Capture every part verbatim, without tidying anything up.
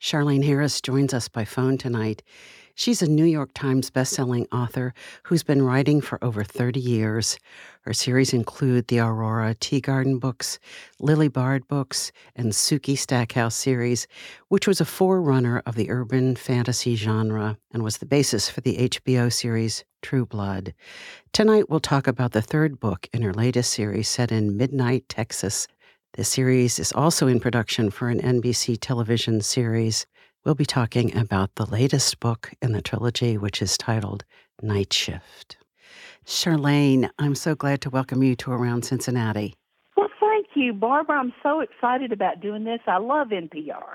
Charlaine Harris joins us by phone tonight. She's a New York Times bestselling author who's been writing for over thirty years. Her series include the Aurora Teagarden books, Lily Bard books, and Sookie Stackhouse series, which was a forerunner of the urban fantasy genre and was the basis for the H B O series True Blood. Tonight we'll talk about the third book in her latest series set in Midnight, Texas. The series is also in production for an N B C television series. We'll be talking about the latest book in the trilogy, which is titled Night Shift. Charlaine, I'm so glad to welcome you to Around Cincinnati. Well, thank you, Barbara. I'm so excited about doing this. I love N P R.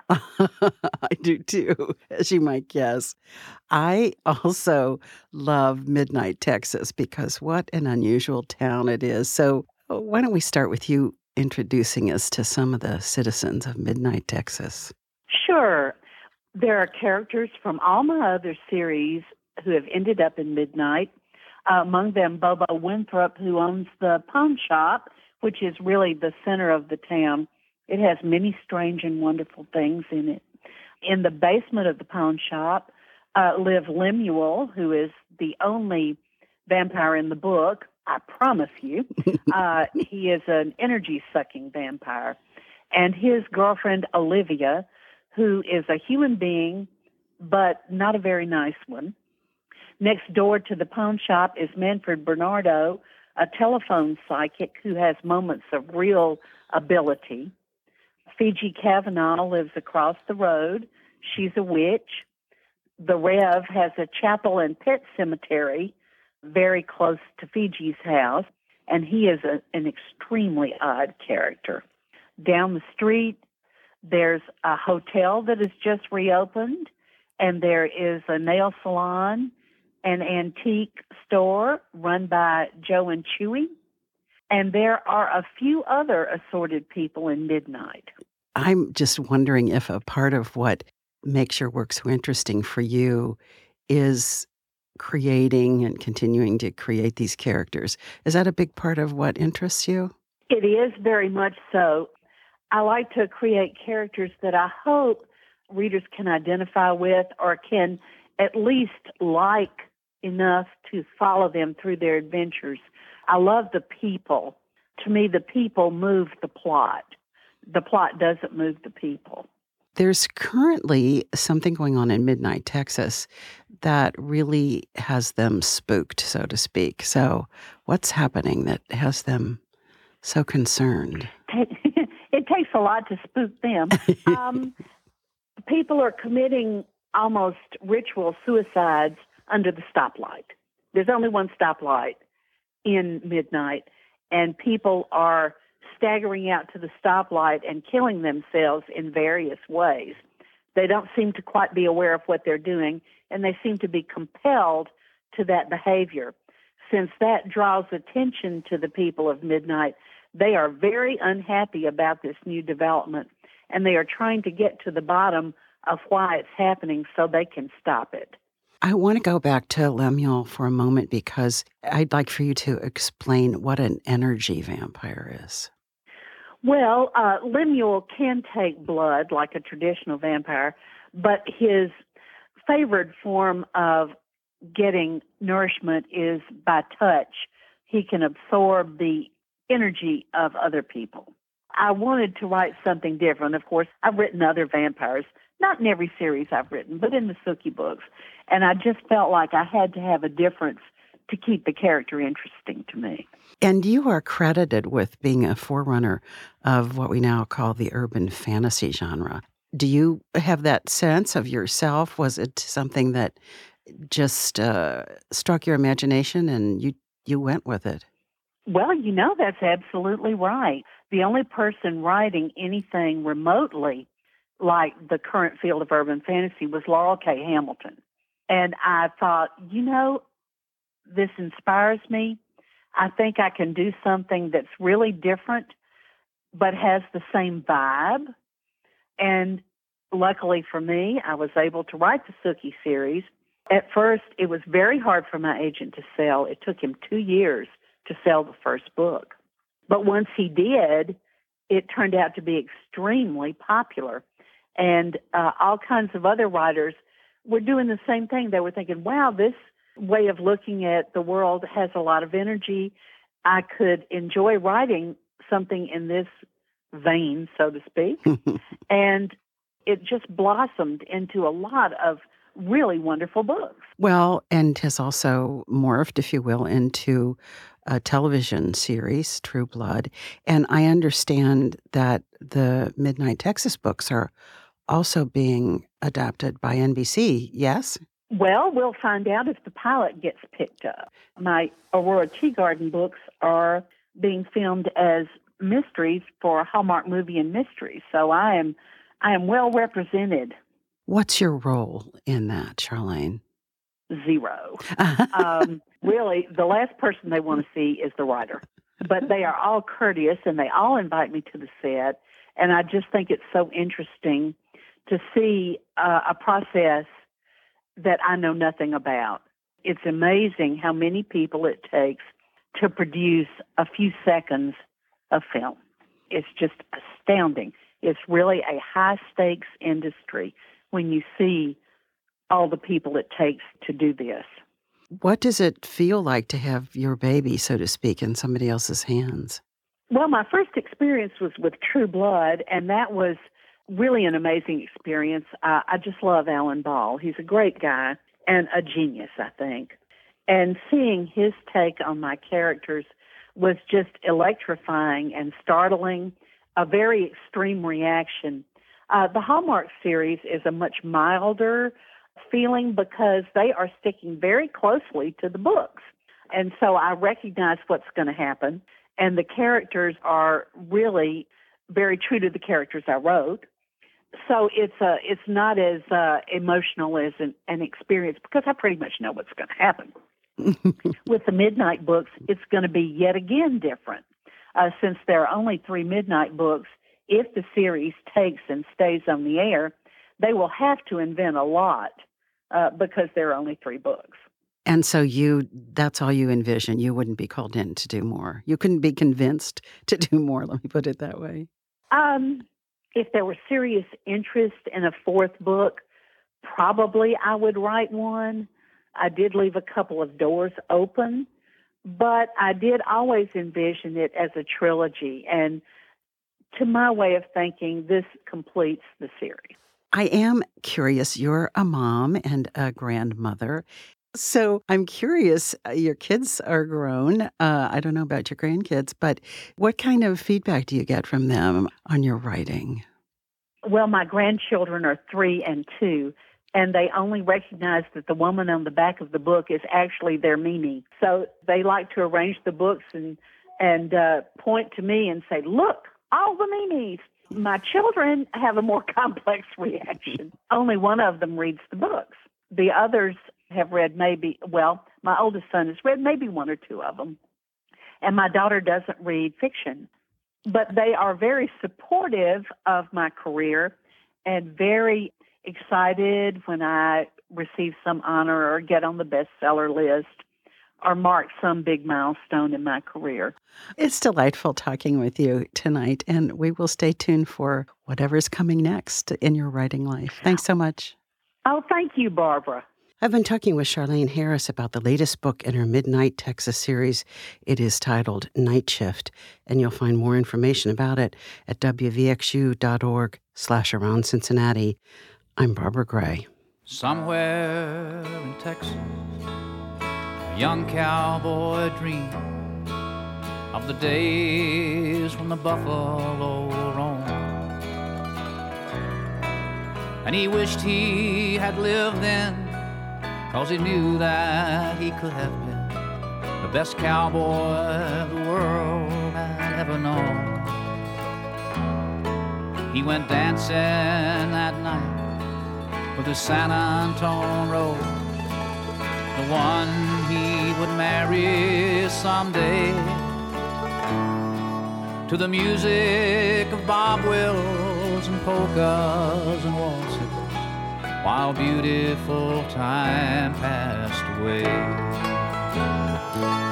I do too, as you might guess. I also love Midnight, Texas, because what an unusual town it is. So why don't we start with you introducing us to some of the citizens of Midnight, Texas? Sure. There are characters from all my other series who have ended up in Midnight. Uh, among them, Bobo Winthrop, who owns the pawn shop, which is really the center of the town. It has many strange and wonderful things in it. In the basement of the pawn shop uh, live Lemuel, who is the only vampire in the book, I promise you. Uh, he is an energy-sucking vampire. And his girlfriend, Olivia, who is a human being, but not a very nice one. Next door to the pawn shop is Manfred Bernardo, a telephone psychic who has moments of real ability. Fiji Kavanaugh lives across the road. She's a witch. The Rev has a chapel and pet cemetery very close to Fiji's house, and he is a, an extremely odd character. Down the street, there's a hotel that has just reopened, and there is a nail salon, an antique store run by Joe and Chewy, and there are a few other assorted people in Midnight. I'm just wondering if a part of what makes your work so interesting for you is creating and continuing to create these characters. Is that a big part of what interests you? It is very much so. I like to create characters that I hope readers can identify with or can at least like enough to follow them through their adventures. I love the people. To me, the people move the plot. The plot doesn't move the people. There's currently something going on in Midnight, Texas that really has them spooked, so to speak. So what's happening that has them so concerned? It takes a lot to spook them. um, people are committing almost ritual suicides under the stoplight. There's only one stoplight in Midnight, and people are staggering out to the stoplight and killing themselves in various ways. They don't seem to quite be aware of what they're doing, and they seem to be compelled to that behavior. Since that draws attention to the people of Midnight, they are very unhappy about this new development, and they are trying to get to the bottom of why it's happening so they can stop it. I want to go back to Lemuel for a moment because I'd like for you to explain what an energy vampire is. Well, uh, Lemuel can take blood like a traditional vampire, but his favored form of getting nourishment is by touch. He can absorb the energy of other people. I wanted to write something different. Of course, I've written other vampires, not in every series I've written, but in the Sookie books. And I just felt like I had to have a difference to keep the character interesting to me. And you are credited with being a forerunner of what we now call the urban fantasy genre. Do you have that sense of yourself? Was it something that just uh, struck your imagination and you, you went with it? Well, you know, that's absolutely right. The only person writing anything remotely like the current field of urban fantasy was Laurel K. Hamilton. And I thought, you know, this inspires me. I think I can do something that's really different, but has the same vibe. And luckily for me, I was able to write the Sookie series. At first, it was very hard for my agent to sell. It took him two years to sell the first book. But once he did, it turned out to be extremely popular. and uh, all kinds of other writers were doing the same thing. They were thinking, wow, this way of looking at the world has a lot of energy. I could enjoy writing something in this vein, so to speak. And it just blossomed into a lot of really wonderful books. Well, and has also morphed, if you will, into a television series, True Blood. And I understand that the Midnight Texas books are also being adapted by N B C, yes? Well, we'll find out if the pilot gets picked up. My Aurora Teagarden books are being filmed as mysteries for Hallmark Movie and Mysteries, so I am I am well represented. What's your role in that, Charlene? Zero. um, really, the last person they want to see is the writer. But they are all courteous, and they all invite me to the set, and I just think it's so interesting to see uh, a process that I know nothing about. It's amazing how many people it takes to produce a few seconds of film. It's just astounding. It's really a high-stakes industry when you see all the people it takes to do this. What does it feel like to have your baby, so to speak, in somebody else's hands? Well, my first experience was with True Blood, and that was really an amazing experience. Uh, I just love Alan Ball. He's a great guy and a genius, I think. And seeing his take on my characters was just electrifying and startling, a very extreme reaction. Uh, the Hallmark series is a much milder feeling because they are sticking very closely to the books. And so I recognize what's going to happen. And the characters are really very true to the characters I wrote. So it's uh, it's not as uh, emotional as an, an experience because I pretty much know what's going to happen. With the Midnight books, it's going to be yet again different. Uh, since there are only three Midnight books, if the series takes and stays on the air, they will have to invent a lot uh, because there are only three books. And so you, that's all you envision. You wouldn't be called in to do more. You couldn't be convinced to do more, let me put it that way. Um, if there were serious interest in a fourth book, probably I would write one. I did leave a couple of doors open, but I did always envision it as a trilogy. And to my way of thinking, this completes the series. I am curious. You're a mom and a grandmother. So I'm curious, uh, your kids are grown. Uh, I don't know about your grandkids, but what kind of feedback do you get from them on your writing? Well, my grandchildren are three and two, and they only recognize that the woman on the back of the book is actually their Mimi. So they like to arrange the books and, and uh, point to me and say, look, all the Mimis. My children have a more complex reaction. Only one of them reads the books. The others have read maybe, well, my oldest son has read maybe one or two of them. And my daughter doesn't read fiction. But they are very supportive of my career and very excited when I receive some honor or get on the bestseller list or mark some big milestone in my career. It's delightful talking with you tonight, and we will stay tuned for whatever's coming next in your writing life. Thanks so much. Oh, thank you, Barbara. I've been talking with Charlene Harris about the latest book in her Midnight Texas series. It is titled Night Shift, and you'll find more information about it at w v x u dot org slash around Cincinnati. I'm Barbara Gray. Somewhere in Texas, a young cowboy dreamed of the days when the buffalo roamed. And he wished he had lived then, 'cause he knew that he could have been the best cowboy the world had ever known. He went dancing that night with the San Antone Rose, the one he would marry someday, to the music of Bob Wills and polkas and waltzes, while beautiful time passed away.